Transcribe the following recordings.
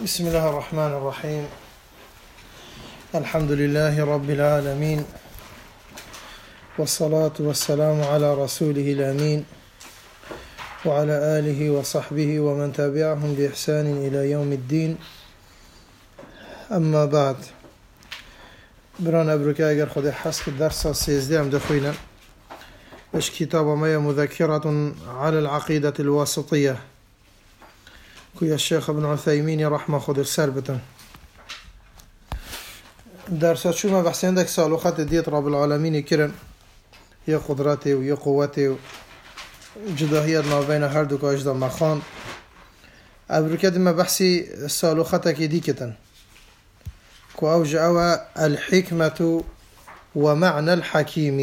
بسم الله الرحمن الرحيم. الحمد لله رب العالمين، والصلاة والسلام على رسوله الأمين وعلى آله وصحبه ومن تبعهم بإحسان إلى يوم الدين. أما بعد، بران أبركا أجر خد حسك الدرس السيزدي عم دخوينا إيش كتاب ما مذكرة على العقيدة الواسطية كويا الشيخ ابن عثيمين رحمه خد السربة درسات شو ما بحث عندك سالوخات ديت رب العالمين كرن يا قدرته ويا قوته جداهية ما بين هردوك أجدا مخان أبركا ما بحثي سالوخاتك دي كتن كو أوجعوا الحكمة ومعنى الحكيم.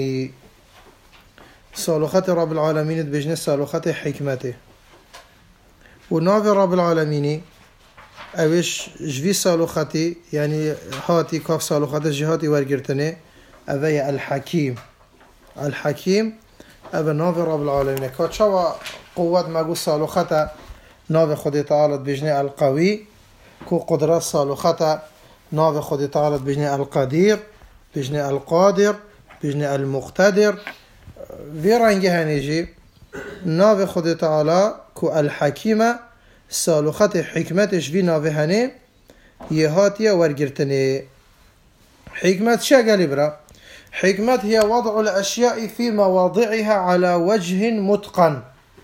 سالوخات رب العالمين بجنس سالوخات حكمته وناف رب العالمين اوش جوي سالوخاتي يعني هاتي كاف سالوخات جهاتي ورگرتنه اوه الحكيم. الحكيم اوه ناف رب العالمين كاتشوا قوة مگو سالوخات ناف خود تعالى بجنه القوي كو قدرات سالوخات ناف خود تعالى بجنه القدير بجنه القادر بجنه المقتدر. في رنگه هنيجي ناف خود تعالى كو الحكيمة سالوخات حكمتش في ناف هني يهاتي ورگرتني. حكمة شا قالي برا؟ حكمة هي وضع الأشياء في مواضعها على وجه متقن.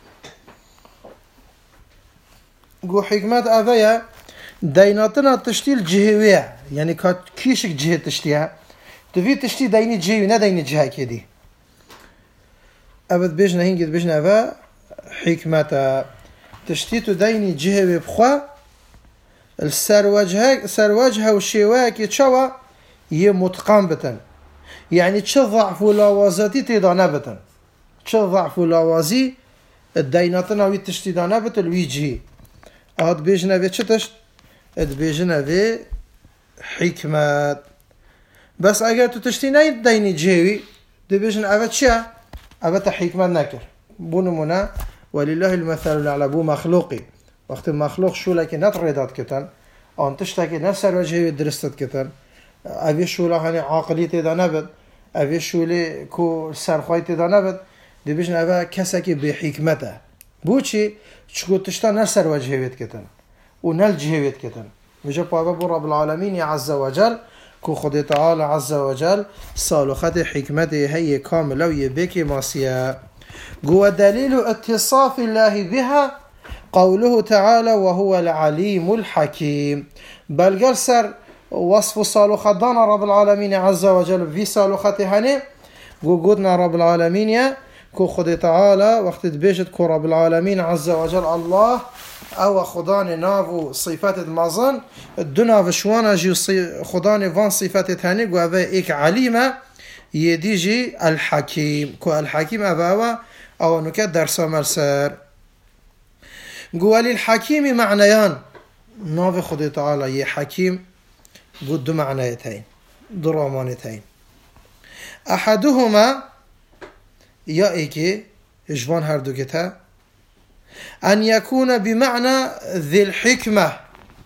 قو حكمة أذية ديناتنا تشتيل جهوية يعني كيشك جهة تشتيها تفي تشتي ديني جهوي نا ديني جهة كدي أبد بيجنا هنجد بيجنا أبا حكمة تشتيت ديني جهوي بخوا السر وجهها والشواك يتشوى يمتقن بتن يعني تشضعف لاوازاتي تيدانا بتن تشضعف لاوازي الديناتنا وي تشتي دانا بتن ويجي أهد بيجنا في تشتشت اد بيجنا في حكمة. بس اگر تو تشتي نايد ديني جهوي دي بيجنا أبا تشا أبا حكمة نكر بونمنا ولله المثل الأعلى بو مخلوقي وقت المخلوق شو لكن نتردد كتن أن تشتكي نفس الوجه درستت كتن أبي شو لهني عاقلية إذا نبت أبي شو لي كو سرخوية إذا نبت دي بيجنا أبا كسكي بحكمته بوشي شكو تشتا نفس الوجه كتن ونالجه كتن وجب بابا رب العالمين عز وجل كو خد تعالى عز وجل صالوخات حكمته هي كاملة ويبكي ماسيا. قوة دليل اتصاف الله بها قوله تعالى وهو العليم الحكيم. بل قرسر وصف صالوخات دانا رب العالمين عز وجل في صالوخات هني قودنا رب العالمين كو خد تعالى وقت تبيجت كو رب العالمين عز وجل الله او خداني نافو صفات المازن الدنا وشوانا جي خداني فان صفات هني قو اوه ايك عليمة يديجي الحكيم كو الحكيم اوه او نكات درسا مرسر قو للحكيم معنيان نافو خد تعالى يه حكيم قو دو معنيتين درامانتين. احدهما يا ايكي اجوان هردو كتا أن يكون بمعنى ذي الحكمة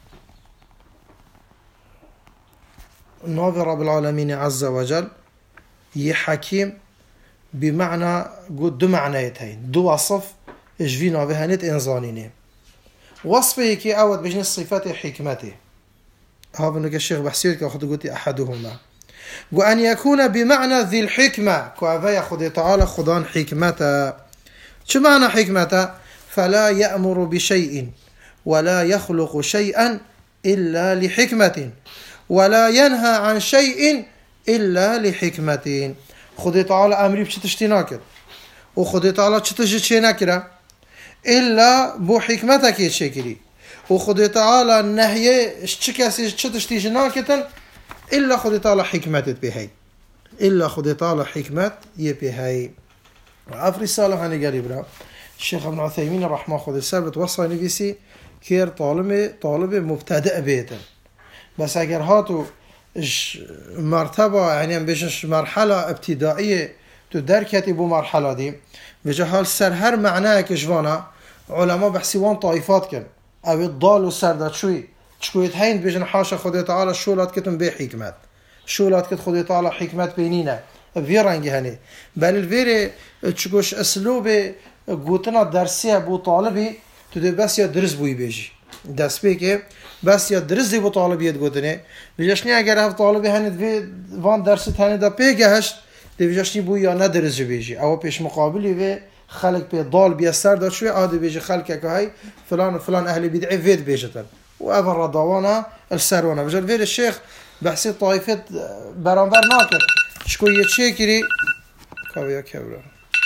ناظر رب العالمين عز وجل يحكيم بمعنى قد دو معنيتين دو وصف اجفينا بهانت انزانين وصفه كي اود بجنس صفات حكمته هذا نقول الشيخ بحسير كأخذ قلت أحدهما وأن يكون بمعنى ذي الحكمة كأفا يأخذ تعالى خضان حكمته. شو معنى حكمته؟ فلا يأمر بشيء ولا يخلق شيئا إلا لحكمة ولا ينهى عن شيء إلا لحكمة. خد تعالى أمري بشتشتي ناكر وخد تعالى تشتشتي ناكرة إلا بو حكمتك يتشكري وخد تعالى النهي اشتكاسي تشتشتي جناكة إلا خد تعالى حكمت بهاي إلا خد تعالى حكمت يبهاي. وعفر السالة هاني قريبا الشيخ ابن عثيمين رحمه خود السر بتوصى نفسي كير طالب مبتدئ بيتا بس اگر هاتو مرتبة يعني بيش مرحلة ابتدائية تدركتي بو مرحلة دي بجا حال سر هر معناه كجوانا علماء بحسيوان طائفات كن او الضال و سردتشوی شكويت هين بيجن حاشا خدي تعالى شولات كتم بي حكمت شولات كت خدي تعالى حكمت بينينا فيرانجي هني بل الفيري تشكوش اسلوب قوتنا درسيه بو طالبي تدي بس يا درس بو يبيجي داس بيكي بس يا درس بو طالبي يدغدني بيجشني اگر هف طالبي هني وان درس هني دا بيجهش دي بيجشني بو يا ندرس بيجي او بيش مقابلي و خلق بي ضال بي سر دا شوي عادي بيجي خلقك هاي فلان وفلان اهل بدعي فيد بيجتن وأفر رضوانا السرونا بجل فير الشيخ بحسي طائفة برانبر ناكر شكو يتشيكري كاويا كابرا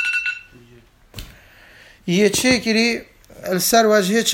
يتشيكري السر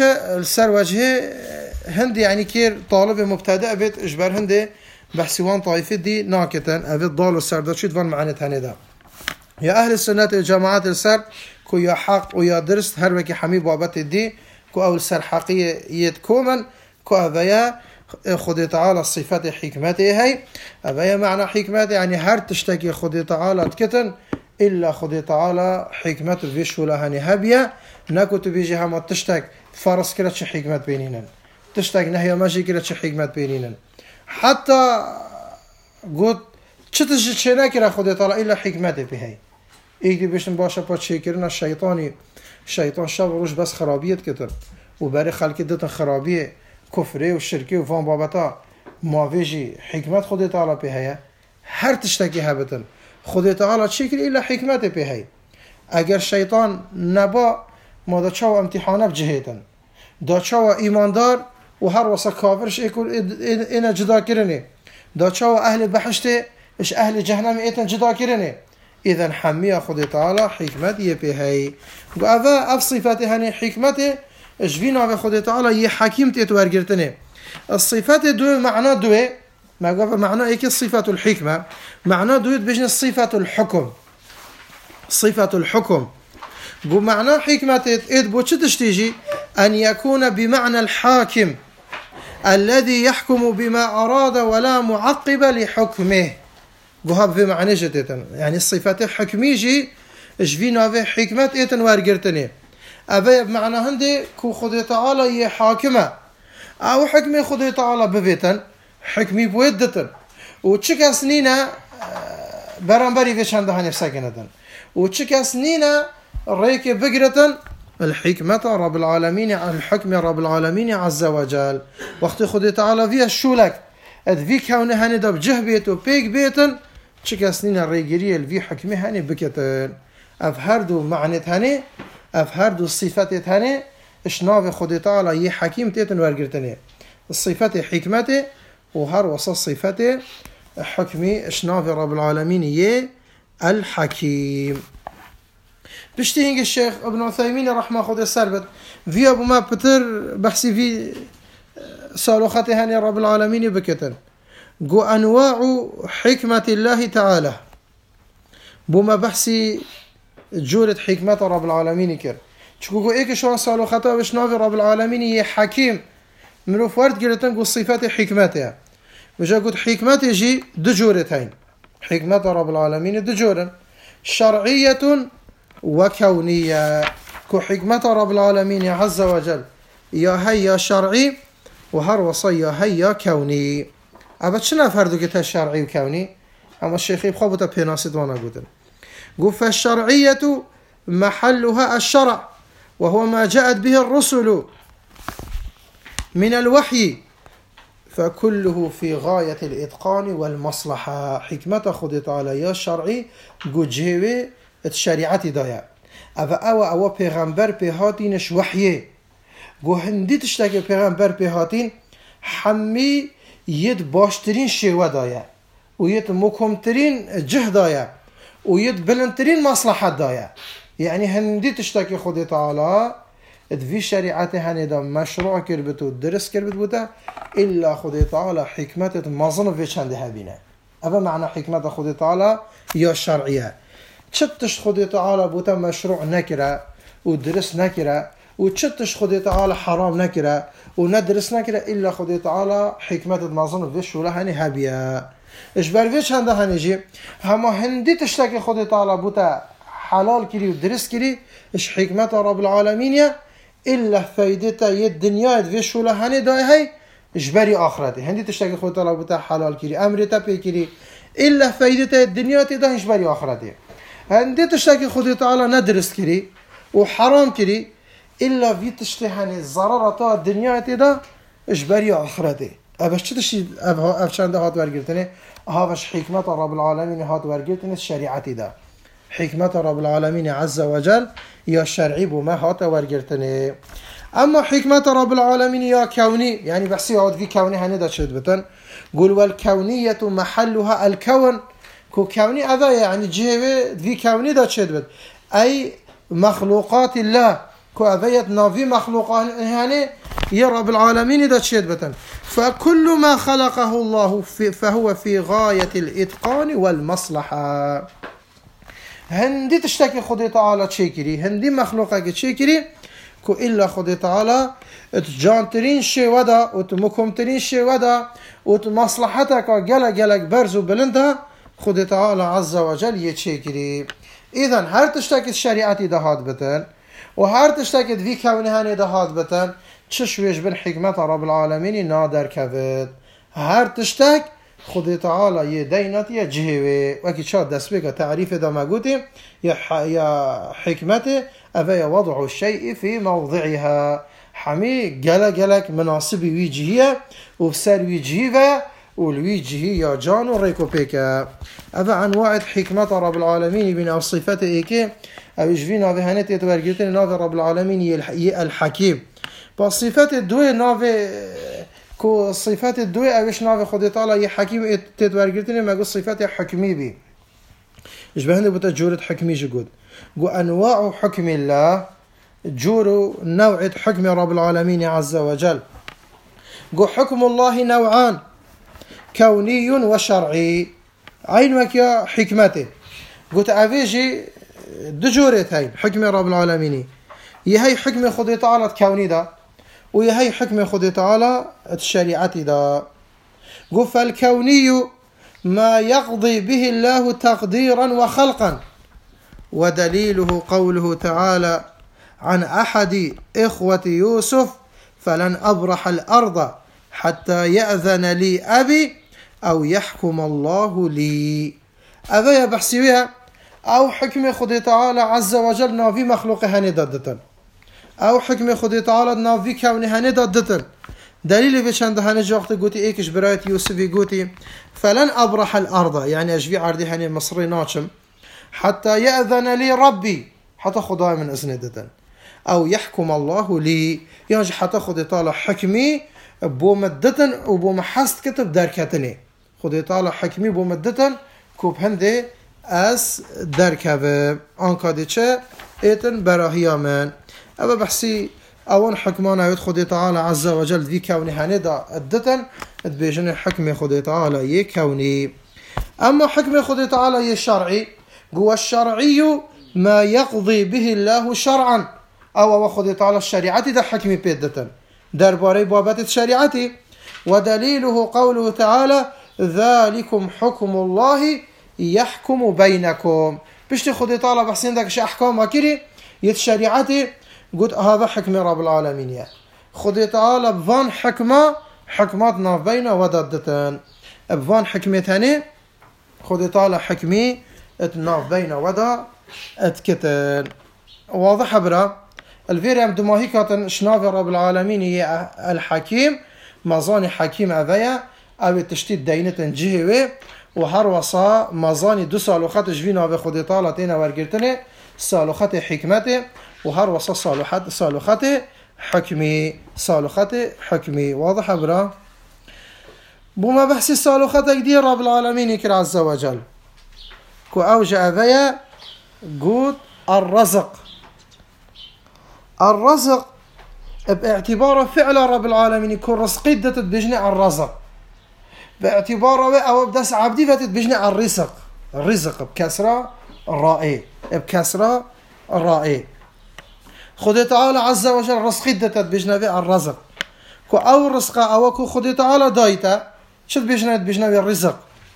وجهه هندي يعني كير طالب مبتدأ بيت اجبر هندي بحسي وان طائفة دي ناكتن افيد ضالو السر دا شويت فان معنى هاني دا يا أهل السنة الجماعات السر كو يا حق ويا درست هر وكي حميد بابت دي كو أول سر حقية يتكومن كو أبايا خدي تعالى الصفات حكمته هاي أبايا معنى حكمته يعني هر تشتكي خدي تعالى تكتن إلا خدي تعالى حكمته فيشو لهاني هبيا ناكو تبيجي هما تشتك فرس كرتش حكمت بينينا تشتك نهي ماجي كرتش حكمت بينينا حتى قلت چتش چناكرا خدي تعالى إلا حكمته بهاي إيدي بيشن باشا باتشيكرنا الشيطان شاب روش بس خرابيت كتر وباري خلقي دتن خرابيه كفري والشركي وفان بابتا مافيجي حكمت خدي تعالى بهاي هر تشتكي هبتن خدي تعالى تشكل إلا حكمته بهاي اگر شيطان نبا ما دا چاو امتحانه بجهيتن دا چاو ايماندار وهر وصا كافرش يقول انا جدا كرني دا چاو اهل بحشته اش اهل جهنم ايتن جدا كرني اذا حميه خدي تعالى حكمته بهاي وأفا صفاته هني حكمته اجبينا خدي تعالى يحكيمته تورغرتني الصفات دو معنى دو ما قال معنى ايك صفه الحكمه معنى دو بجن صفه الحكم صفه الحكم بمعنى حكمته ايد بو تشتيجي ان يكون بمعنى الحاكم الذي يحكم بما اراد ولا معقب لحكمه بهاب في معنى جتتن يعني الصفات حكميجي اجبينا في حكمت ايتن وارغرتني ابي بمعنى هندي كو خدي تعالى حاكمه او حكمي خدي تعالى ببيتن حكمي بودتن وتشكا سنينا برانبري في شان دهن ساكنتن وتشكا سنينا ريك بقرتن الحكمه رب العالمين عن الحكم رب العالمين عز وجل وقت خدي تعالى فيها شولك ذي كونه هني دب جهبيت وبيك بيتن تشكا سنينا ريغيري الفي حكمي هني بكتن افهردو معنت هني افهردو الصفات هني اشناف خدي تعالى ي حكيم تيتن ورغرتني الصفات حكمته وهر وصل صفته حكمي اشناف رب العالمين ي الحكيم بشتينج الشيخ ابن عثيمين رحمه خدي سربت في ابو ما بتر بحسي في صالوخته هني رب العالمين بكتن جو انواع حكمه الله تعالى بما بحسي جورة حكمة رب العالمين كر تشكوكو ايك شوان صالو خطا باش نافي رب العالمين هي حكيم منو فرد قلتن قو صفات حكمتها وجا قلت حكمته جي دو جورتين حكمة رب العالمين دو جورن شرعية وكونية كو حكمة رب العالمين عز وجل يا هيا شرعي وهر وصي هيا كوني أبد شنا فردو قلتها شرعي وكوني أما الشيخ يبخبطة بيناسد وانا قلتن قل فالشرعية محلها الشرع وهو ما جاءت به الرسل من الوحي فكله في غاية الإتقان والمصلحة حكمة خدي تعالى يا شرعي قل جيوه الشريعة دايا أو پیغمبر بهاتينش وحيه قل هندي تشتاك پیغمبر بهاتين حمي يد باشترين شيوه دايا ويد مكمترين جه دايا ويد بلنترين مصلحة دايا يعني هندي تشتكي خدي تعالى في شريعته هندا مشروع كربت ودرس كربت بوتا إلا خدي تعالى حكمة مظن في شندها بنا أبا معنى حكمة خدي تعالى يا شرعية تشتش خدي تعالى بوتا مشروع نكرة ودرس نكرة وتشتش خدي تعالى حرام نكرة وندرس نكرة إلا خدي تعالى حكمة مظن في شولها هبيا ايش برويش هنده هنجي هما هندي تشتكي خدي تعالى بوتا حلال كري ودرس كري ايش حكمة رب العالمين إلا فايدتا يد دنيا في شولها هني داي هاي اجباري آخرته هندي تشتكي خود تعالى بتا حلال كري أمر تبي كري إلا فايدة الدنيا تدا اجباري آخرته هندي تشتكي خود تعالى ندرس كري وحرام كري إلا في تشتهني الضررة الدنيا تدا اجباري آخرته أبش تشي أبشان ده هات ورقتني هاش حكمة رب العالمين هات ورقتني الشريعة ده حكمة رب العالمين عز وجل يا شرعي بما هات ورقتني أما حكمة رب العالمين يا كوني يعني بحسي عود في كوني هندا شد بتن قول والكونية محلها الكون كو كوني هذا يعني جهة في كوني دا شد بت أي مخلوقات الله كو أذيت نافي مخلوقات يعني يا رب العالمين دا شد بتن فكل ما خلقه الله فهو في غاية الإتقان والمصلحة هندي تشتكي خدي تعالى تشكري هندي مخلوقك تشكري كو إلا خدي تعالى تجانترين شي ودا وتمكمترين شي ودا ومصلحتك جلك برزو بلندها خدي تعالى عز وجل يتشكري إذن هر تشتكي الشريعة دهات بتن وهر تشتكي في كونها دهات بتن تشويش بن حكمة رب العالمين نادر كفت هر تشتك خدي تعالى يدينت يا جهوي وكي شاد دسبك تعريف دا ما قلتي يا حكمته أفيا وضع الشيء في موضعها حمي جلك مناسب ويجهية وفسر ويجهية والويجهي يا جان وريكو بيكا أفا أنواع حكمة رب العالمين بين الصفات إيكي أو إجفينا بهانت يتورجتين نافي رب العالمين الحكيم بس صفات الدوي نافي كو صفات الدوي أوش نافي خدي تعالى حكيم تتورجتين ما قل صفات حكمي بي إجبهن بتجورة حكمي جود قو أنواع حكم الله جورو نوع حكم رب العالمين عز وجل قو حكم الله نوعان كوني وشرعي عينك يا حكمته قلت أفيجي دجورة هاي حكم رب العالمين يهي حكم خدي تعالى كوني دا ويهي حكم خدي تعالى الشريعة دا قل فالكوني ما يقضي به الله تقديرا وخلقا ودليله قوله تعالى عن أحد إخوة يوسف فلن أبرح الأرض حتى يأذن لي أبي أو يحكم الله لي أذا بحسيها أو حكم خدي تعالى عز وجل نافي مخلوقها نددتن أو حكم خدي تعالى نافي كونها نددتن دليل بشان دهاني جوقت قوتي ايكش براية يوسف قوتي فلن أبرح الأرض يعني أجبي عردي هاني مصري ناشم حتى يأذن لي ربي حتى خداي من إذن أو يحكم الله لي يعني حتى خدي تعالى حكمي بومدتن وبومحست كتب دركتني خدي تعالى حكمي بومدتن كوب هندي أس دركبه آنكا ديچه ايتن براهيا من أبا بحسي أون حكمان عيد خدي تعالى عز وجل ذي كوني هندا الدتن بيجن حكم خدي تعالى يكوني أما حكم خدي تعالى يشرعي هو الشرعي ما يقضي به الله شرعا أو خدي تعالى الشريعة ده حكم بيدتن درباري بابات الشريعة ودليله قوله تعالى ذلكم حكم الله يحكم بينكم بشتي خدي تعالى بحسين داكش أحكام كري يتشريعتي قلت هذا حكم رب العالمين يا خدي تعالى بفان حكماتنا بين وددتن بفان حكمتني خدي تعالى حكمي اتناف بين ودا اتكتن واضح برا الفيريم دماهيكاتن شناف رب العالمين هي الحكيم مازاني حكيم أذيا أو التشتيت دينتن جهوي وهر وصا مازاني دو سالوخات جفينا بخدي تعالى تينا ورقرتني سالوخات حكمته وهر وصا سالوخات حكمي واضح برا بما بحث سالوخات كدير رب العالمين يكر عز وجل كو أوجع أذيا قود الرزق باعتباره فعل رب العالمين يكون رزقي دتت بجني على الرزق باعتباره أو بدس عبدي فتت بجني على الرزق بكسرة الرائي خدي تعالى عز وجل رزقي دتت بجني على الرزق كو أو رزق أو كو خدي تعالى دايتا شد بجني الرزق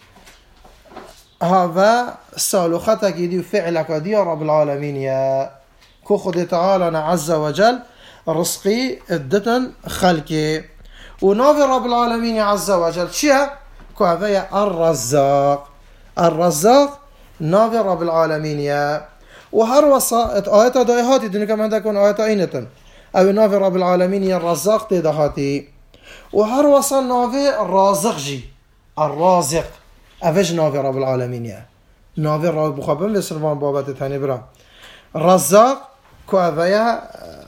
هذا سالوختك يدي فعلك دي رب العالمين يا كو خدي تعالى عز وجل رزقي الدتن خلقي ونافي رب العالمين عز وجل شيا كوافيا الرزاق. الرزاق نافي رب العالمين يا وهر وصا آيات دايهاتي دنيا كمان تكون آيات أينتن أو نافي رب العالمين يا الرزاق تدهاتي وهر وصا نافي الرازق جي الرازق أفج نافي رب العالمين يا نافي رب بخابن بسرمان بابات تاني برا الرزاق كوافيا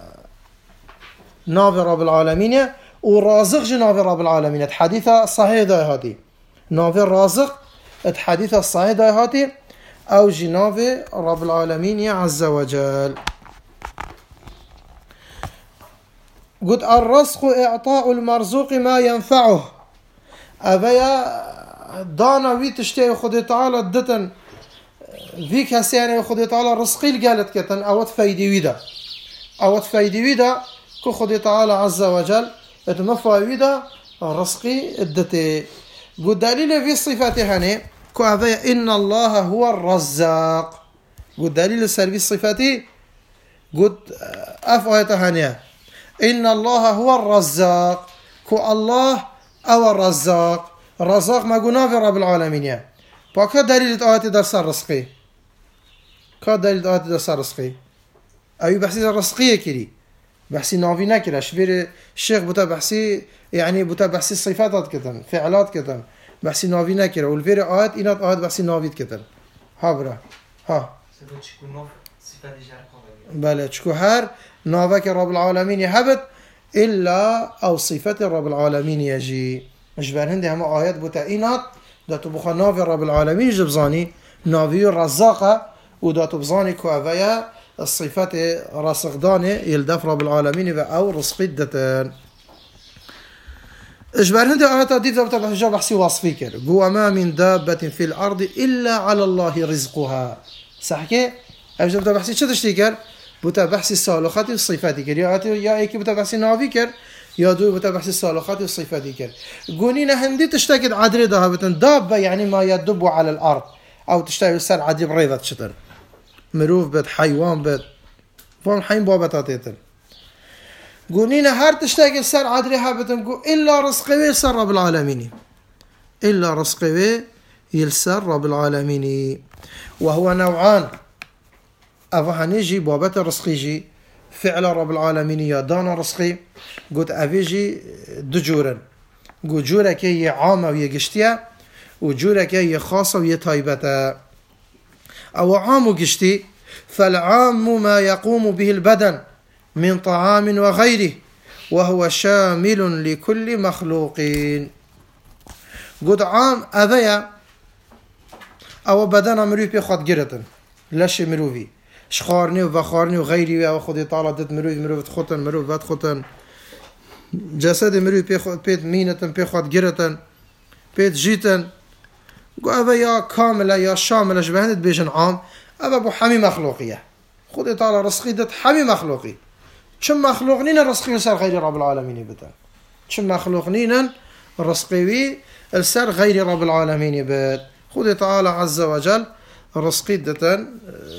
نافي رب العالمين ورازق جي نافي رب العالمين. الحديث صحيح دايهاتي نافي الرازق الحديث الصحيح دايهاتي أو جي نافي رب العالمين عز وجل. قد الرزق إعطاء المرزوق ما ينفعه أبيا دانا وي تشتي خدي تعالى دتن فيك هسياني خدي تعالى رزقي قالت كتن أوت فايدي ويدا أوت فايدي ويدا كو خدي تعالى عز وجل اتمفى ويدا رزقي الدتي. قد دليل في صفاته هني كو أبيا إن الله هو الرزاق. قد دليل سلبي صفاته قد أفعيته هني إن الله هو الرزاق كو الله أو الرزاق. الرزاق ما قلنا في رب العالمين يا باكا دليل آيات درس الرزقي كا دليل آيات درس الرزقي أي بحثي الرزقية كري بحثي نافينا كرا شبير الشيخ بتا بحثي يعني بتا بحثي صفاتات كتن فعلات كتن بحثي نافينا كرا والفير آيات إنات آيات بحثي نافيت كتن ها برا ها بله تشكو هر نافك رب العالمين يهبت إلا أو صفة رب العالمين يجي مش هندي هم آيات بتاعينات داتو بخا نافي رب العالمين جبزاني نافي الرزاقة وداتو بزاني كوافيا الصفات راسقداني يلدف رب العالمين أو رزقي دتان. هندي آيات ديتا بتاع بحسي وصفي كر قوة ما من دابة في الأرض إلا على الله رزقها صحكي أجل بتاع بحسي شو تشتيكر بتا بحث الصالحات والصفات كر يا ايكي بتا بحث نافي كر يا دو بتا بحث الصالحات والصفات كر قونينا هندي تشتكي عدري دهبتن دابة يعني ما يدب على الارض او تشتغل سر عدي بريضة شتر مروف بد حيوان بد فهم حين بابتاتيتن قونينا هر تشتكي سر عدري هبتن قو الا رزقي سر رب العالمين الا رزقي يلسر رب العالمين. وهو نوعان أفهنيجي بابت رزقيجي فعل رب العالمين يا دانا رزقي قلت أفيجي دجورا قلت جورك هي عامة ويقشتيا وجورك هي خاصة ويتايبتا. أو عام قشتي فالعام ما يقوم به البدن من طعام وغيره وهو شامل لكل مخلوقين. قلت عام أذيا أو بدن مروي بيخوض جرتن لاش مروي شخارني وفخارني وغيري و خدي طالع دت مروي تخوتن مروي بات خوتن جسد مروي بيت مينتن بيخوض جرتن بيت جيتن قو أبا يا كاملة يا شاملة شبهند بيجن عام أبا بو حمي مخلوقية خدي طالع رزقي دت حمي مخلوقي شم مخلوقنين الرزقي السر غير رب العالمين بتا شم مخلوقنين الرزقي السر غير رب العالمين بت خدي تعالى عز وجل رزقي دتن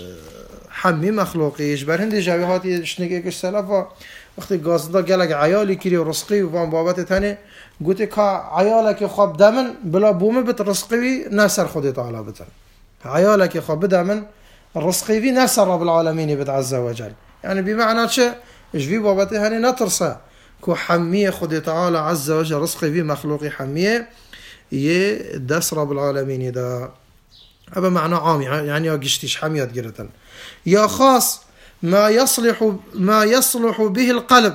حمي مخلوقي جبر هندي جاوي هاتي شنيكش سلفا وقتی قاصدا گلگ عیالی کری رزقی و وان بابت تنه گوته که عیالک خواب دمن بلا بومه بت رزقی نسر خود تعالی بتن عیالک خواب دمن رزقی نسر رب العالمين بت عز وجل يعني بمعنى چه جوی بابت هنه نترسه كو حميه خود تعالى عز وجل رزقي في مخلوقي حميه يدس رب العالمين ده هذا معنى عام يعني قشتيش حميات جرتن يا خاص ما يصلح به القلب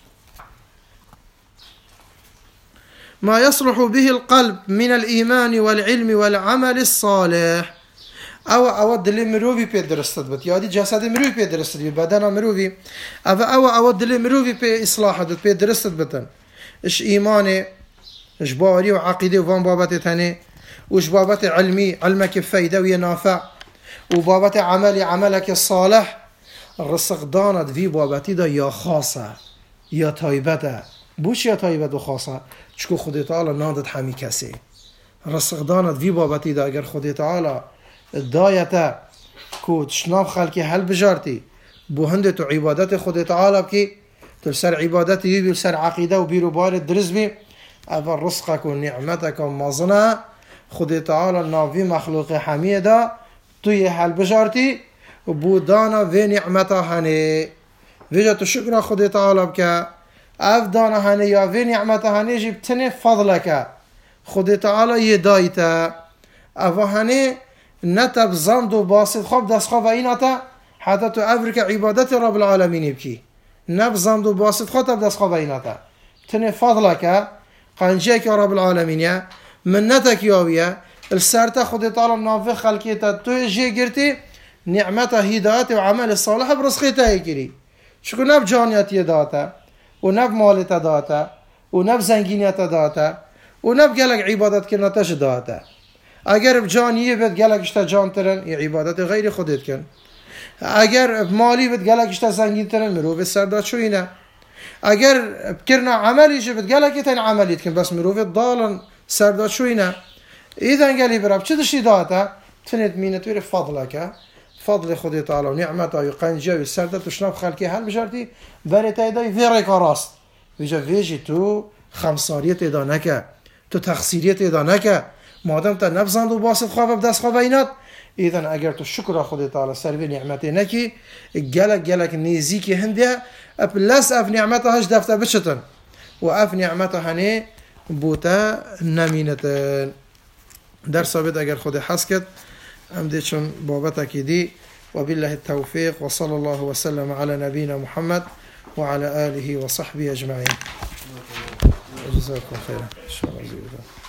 ما يصلح به القلب من الإيمان والعلم والعمل الصالح او اود اللي مروفي بيدرستد بت يادي جسد مروفي بيدرستد بدن مروفي او اود اللي مروفي باصلاح دت بيدرستد بتن ايش ايماني ايش باوري وعقيده وفان بابت ثاني وش بابت علمي علمك فايده وينافع وبابت عملي عملك الصالح الرزق دانت في بابتي دا يا خاصه يا طيبته بوش يا طيبه وخاصه چكو خدای تعالی نادت حمی کسی رزق دانت في بابتي دا اگر خدای تعالی دایته کو تشناف خلقی حل بجارتی بو هندت عبادت خدای تعالی بکی تل سر عبادت یبی سر عقیده و بیرو بار درز بی اول رزقك و نعمتك و مازنه خدي تعالى ناوی مخلوق حمیده توی حل بجارتی بودانا و نعمتا هنه ویجا تو شکر خدي تعالى بك اف دانا هنه یا و نعمتا هنه جبتنه فضلك خدي تعالى يدايتا اف هنه نتب زند و باسط خوب دست خوب ایناتا حتى تو افرك عبادت رب العالمين بكي نب زند و باسط خوب دست خوب ایناتا تنه فضلك قنجيك يا رب العالمين يا منتك ياوية السارتا خدي تعالى نافي خلقيتا تو جي قرتي نعمتا هدايتي وعمل الصالح برزقيتا يكري شكو نب جانيات داتا ونب مالتا داتا ونب زنگينيتا داتا ونب قالك عبادت كنا تش داتا اگر بجانيه بد قالك اشتا جان ترن ي عبادت غير خودت كن اگر بمالي بد قالك اشتا زنگين ترن مرو بالسردات شو هنا اگر بكرنا عملي جبت قالك يتن عملي تكن بس مرو ضالا سردات شو هنا اذا قال لي براب چه دشي داتا تنت مينت وير فضلك فضل خدي تعالى ونعمته يقان جاوي سردات وشناب خلقي هل بجارتي بريتا يداي فيريك راست ويجا فيجي تو خمساريت ادا نكا تو تخسيريت ادا نكا مادام تا نفزند و باسط خواب بدست خواب اینات اذن اگر تو شکر خدي تعالى سروي نعمته نكي جلك نيزيكي هنديا بلس اف نعمته هش دفتا بشتن واف نعمته هني بوتا نمينتن درس بيت اگر خدي حسكت ام دي چون بابتك دي وبالله التوفيق وصلى الله وسلم على نبينا محمد وعلى آله وصحبه أجمعين جزاكم خيرا إن شاء الله.